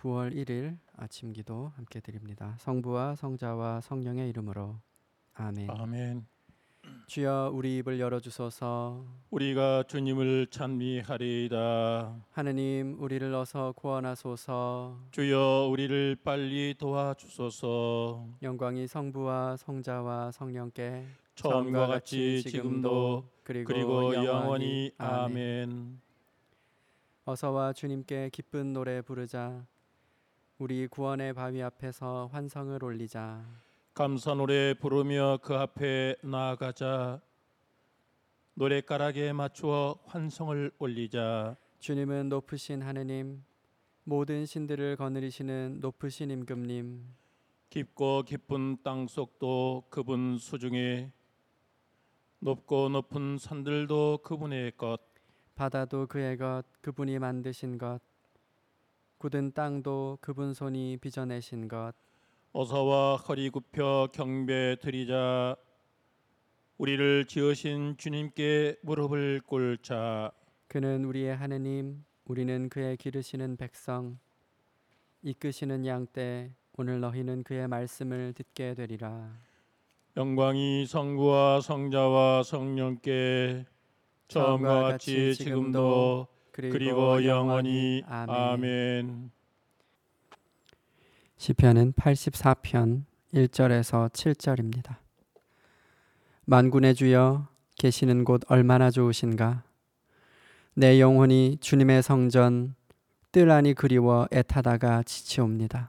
9월 1일 아침 기도 함께 드립니다. 성부와 성자와 성령의 이름으로 아멘. 아멘. 주여 우리 입을 열어주소서. 우리가 주님을 찬미하리이다. 하느님 우리를 어서 구원하소서. 주여 우리를 빨리 도와주소서. 영광이 성부와 성자와 성령께 처음과 같이 지금도 그리고 영원히 아멘. 어서와 주님께 기쁜 노래 부르자. 우리 구원의 바위 앞에서 환성을 올리자. 감사 노래 부르며 그 앞에 나아가자. 노랫가락에 맞추어 환성을 올리자. 주님은 높으신 하느님, 모든 신들을 거느리시는 높으신 임금님, 깊고 깊은 땅속도 그분 수중에, 높고 높은 산들도 그분의 것, 바다도 그의 것, 그분이 만드신 것, 굳은 땅도 그분 손이 빚어내신 것. 어서와 허리 굽혀 경배 드리자. 우리를 지으신 주님께 무릎을 꿇자. 그는 우리의 하느님, 우리는 그의 기르시는 백성, 이끄시는 양떼. 오늘 너희는 그의 말씀을 듣게 되리라. 영광이 성부와 성자와 성령께 처음과 같이 지금도 그리고 영원히 아멘. 시편은 84편 1절에서 7절입니다. 만군의 주여 계시는 곳 얼마나 좋으신가. 내 영혼이 주님의 성전 뜰 안이 그리워 애타다가 지치옵니다.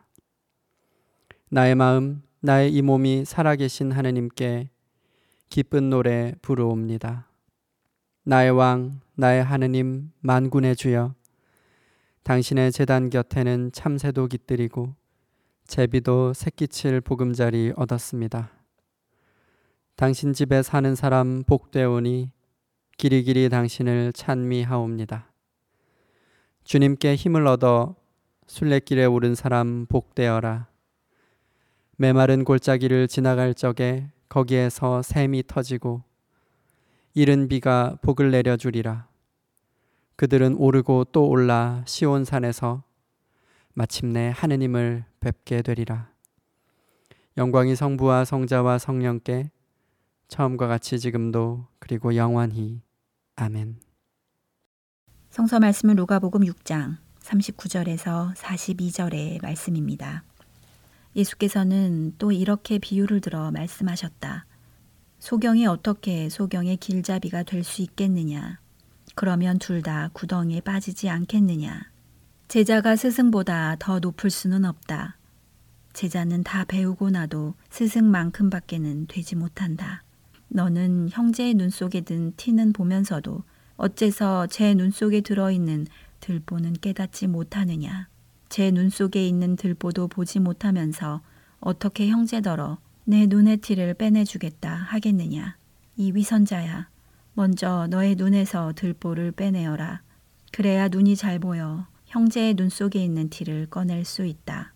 나의 마음, 나의 이 몸이 살아계신 하느님께 기쁜 노래 부르옵니다. 나의 왕, 나의 하느님, 만군의 주여, 당신의 제단 곁에는 참새도 깃들이고 제비도 새끼칠 보금자리 얻었습니다. 당신 집에 사는 사람 복되오니 길이길이 당신을 찬미하옵니다. 주님께 힘을 얻어 순례길에 오른 사람 복되어라. 메마른 골짜기를 지나갈 적에 거기에서 샘이 터지고 이른 비가 복을 내려주리라. 그들은 오르고 또 올라 시온산에서 마침내 하느님을 뵙게 되리라. 영광이 성부와 성자와 성령께 처음과 같이 지금도 그리고 영원히 아멘. 성서 말씀은 누가복음 6장 39절에서 42절의 말씀입니다. 예수께서는 또 이렇게 비유를 들어 말씀하셨다. 소경이 어떻게 소경의 길잡이가 될 수 있겠느냐? 그러면 둘 다 구덩이에 빠지지 않겠느냐? 제자가 스승보다 더 높을 수는 없다. 제자는 다 배우고 나도 스승만큼밖에는 되지 못한다. 너는 형제의 눈 속에 든 티는 보면서도 어째서 제 눈 속에 들어있는 들보는 깨닫지 못하느냐? 제 눈 속에 있는 들보도 보지 못하면서 어떻게 형제더러 내 눈의 티를 빼내주겠다 하겠느냐? 이 위선자야, 먼저 너의 눈에서 들보를 빼내어라. 그래야 눈이 잘 보여 형제의 눈 속에 있는 티를 꺼낼 수 있다.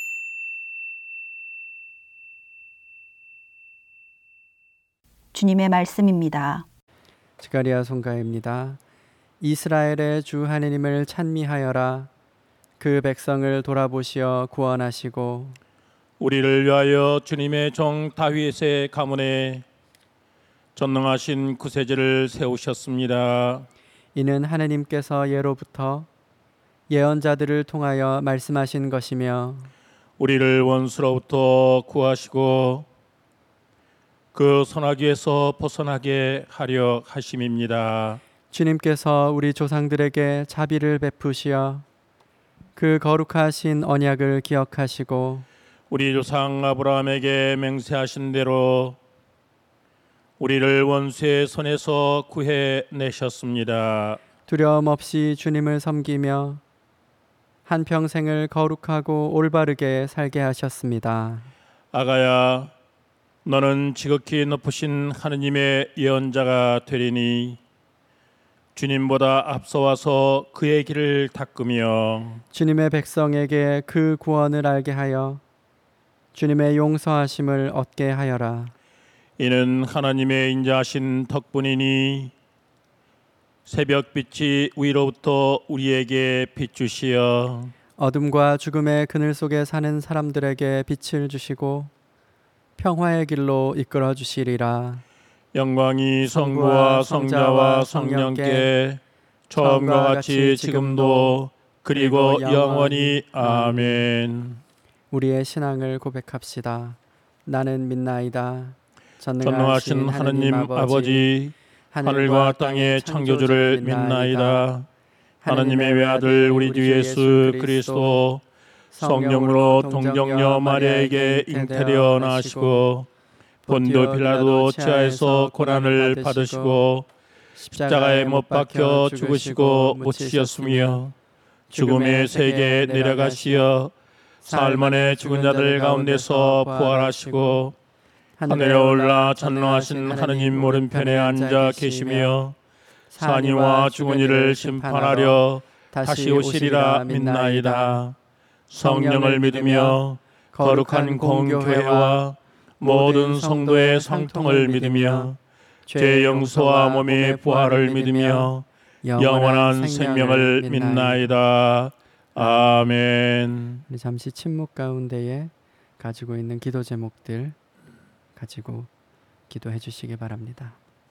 주님의 말씀입니다. 스가랴 송가입니다. 이스라엘의 주 하느님을 찬미하여라. 그 백성을 돌아보시어 구원하시고 우리를 위하여 주님의 종 다윗의 가문에 전능하신 구세주를 세우셨습니다. 이는 하느님께서 예로부터 예언자들을 통하여 말씀하신 것이며 우리를 원수로부터 구하시고 그 소나기에서 벗어나게 하려 하심입니다. 주님께서 우리 조상들에게 자비를 베푸시어 그 거룩하신 언약을 기억하시고 우리 조상 아브라함에게 맹세하신 대로 우리를 원수의 손에서 구해내셨습니다. 두려움 없이 주님을 섬기며 한평생을 거룩하고 올바르게 살게 하셨습니다. 아가야, 너는 지극히 높으신 하느님의 예언자가 되리니 주님보다 앞서와서 그의 길을 닦으며 주님의 백성에게 그 구원을 알게 하여 주님의 용서하심을 얻게 하여라. 이는 하나님의 인자하신 덕분이니 새벽빛이 위로부터 우리에게 비추시어 어둠과 죽음의 그늘 속에 사는 사람들에게 빛을 주시고 평화의 길로 이끌어 주시리라. 영광이 성부와 성자와 성령께 처음과 같이 지금도 그리고 영원히 아멘. 우리의 신앙을 고백합시다. 나는 믿나이다. 전능하신 하느님 아버지, 하늘과 땅의 창조주를 믿나이다. 하나님의 외아들 우리 주 예수 그리스도 성령으로 동정녀 마리아에게 잉태되어 나시고 본디오 빌라도 치하에서 고난을 받으시고 십자가에 못 박혀 죽으시고 묻히셨으며 죽음의 세계에 내려가시어 사흘 만에 죽은 자들 가운데서 부활하시고 하늘에 올라 전능하신 하느님 오른편에 앉아 계시며 산이와 죽은 이를 심판하려 다시 오시리라 믿나이다. 성령을 믿으며 거룩한 공교회와 모든 성도의 상통을 믿으며 죄 용서와 몸의 부활을 믿으며 영원한 생명을 믿나이다. 아멘. 우리 잠시 침묵 가운데에 가지고 있는 기도 제목들 가지고 기도해 주시기 바랍니다.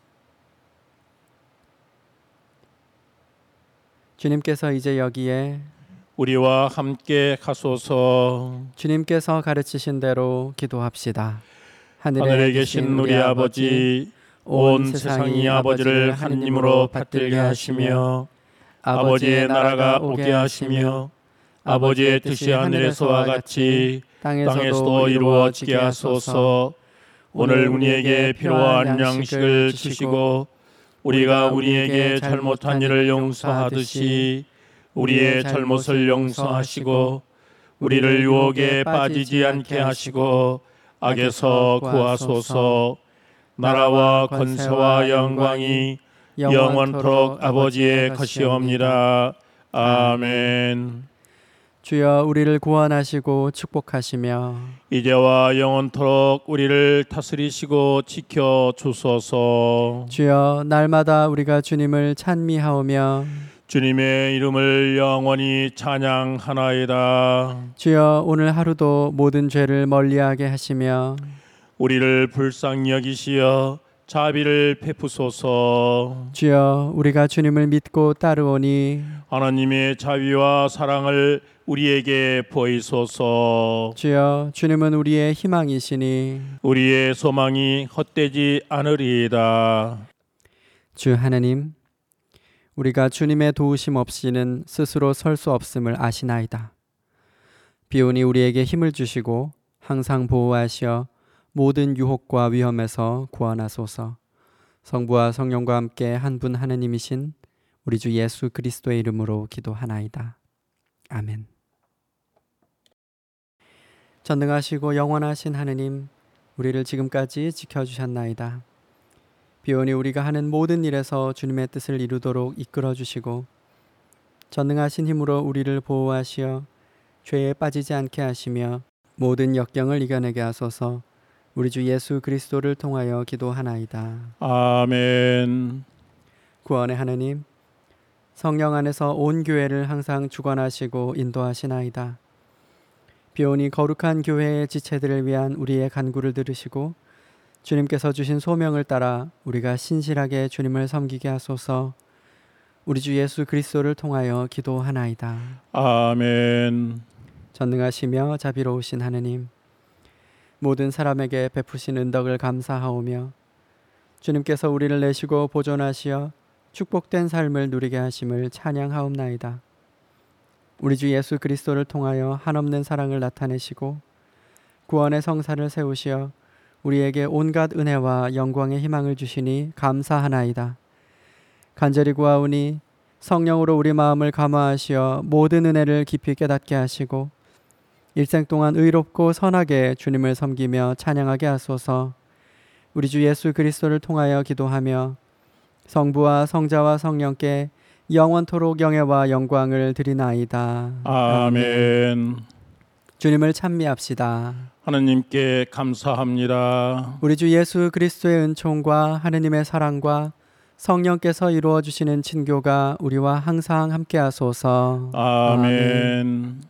주님께서 이제 여기에 우리와 함께 가소서. 주님께서 가르치신 대로 기도합시다. 하늘에 계신 우리 아버지, 온 세상이 아버지를 하느님으로 받들게 하시며 아버지의 나라가 오게 하시며 아버지의 뜻이 하늘에서와 같이 땅에서도 이루어지게 하소서. 오늘 우리에게 필요한 양식을 주시고 우리가 우리에게 잘못한 일을 용서하듯이 우리의 잘못을 용서하시고 우리를 유혹에 빠지지 않게 하시고 악에서 구하소서. 나라와 권세와 영광이 영원토록 아버지의 것이옵니다. 아멘. 주여 우리를 구원하시고 축복하시며 이제와 영원토록 우리를 다스리시고 지켜 주소서. 주여 날마다 우리가 주님을 찬미하오며 주님의 이름을 영원히 찬양하나이다. 주여 오늘 하루도 모든 죄를 멀리하게 하시며 우리를 불쌍히 여기시어 자비를 베푸소서. 주여 우리가 주님을 믿고 따르오니 하나님의 자비와 사랑을 우리에게 보이소서. 주여 주님은 우리의 희망이시니 우리의 소망이 헛되지 않으리이다. 주 하나님, 우리가 주님의 도우심 없이는 스스로 설 수 없음을 아시나이다. 비오니 우리에게 힘을 주시고 항상 보호하시어 모든 유혹과 위험에서 구원하소서. 성부와 성령과 함께 한 분 하느님이신 우리 주 예수 그리스도의 이름으로 기도하나이다. 아멘. 전능하시고 영원하신 하느님, 우리를 지금까지 지켜주셨나이다. 비오니 우리가 하는 모든 일에서 주님의 뜻을 이루도록 이끌어주시고 전능하신 힘으로 우리를 보호하시어 죄에 빠지지 않게 하시며 모든 역경을 이겨내게 하소서. 우리 주 예수 그리스도를 통하여 기도하나이다. 아멘. 구원의 하느님, 성령 안에서 온 교회를 항상 주관하시고 인도하시나이다. 비오니 거룩한 교회의 지체들을 위한 우리의 간구를 들으시고 주님께서 주신 소명을 따라 우리가 신실하게 주님을 섬기게 하소서. 우리 주 예수 그리스도를 통하여 기도하나이다. 아멘. 전능하시며 자비로우신 하느님, 모든 사람에게 베푸신 은덕을 감사하오며 주님께서 우리를 내시고 보존하시어 축복된 삶을 누리게 하심을 찬양하옵나이다. 우리 주 예수 그리스도를 통하여 한없는 사랑을 나타내시고 구원의 성사를 세우시어 우리에게 온갖 은혜와 영광의 희망을 주시니 감사하나이다. 간절히 구하오니 성령으로 우리 마음을 감화하시어 모든 은혜를 깊이 깨닫게 하시고 일생 동안 의롭고 선하게 주님을 섬기며 찬양하게 하소서. 우리 주 예수 그리스도를 통하여 기도하며 성부와 성자와 성령께 영원토록 영예와 영광을 드리나이다. 아멘. 주님을 찬미합시다. 하나님께 감사합니다. 우리 주 예수 그리스도의 은총과 하느님의 사랑과 성령께서 이루어 주시는 친교가 우리와 항상 함께 하소서. 아멘.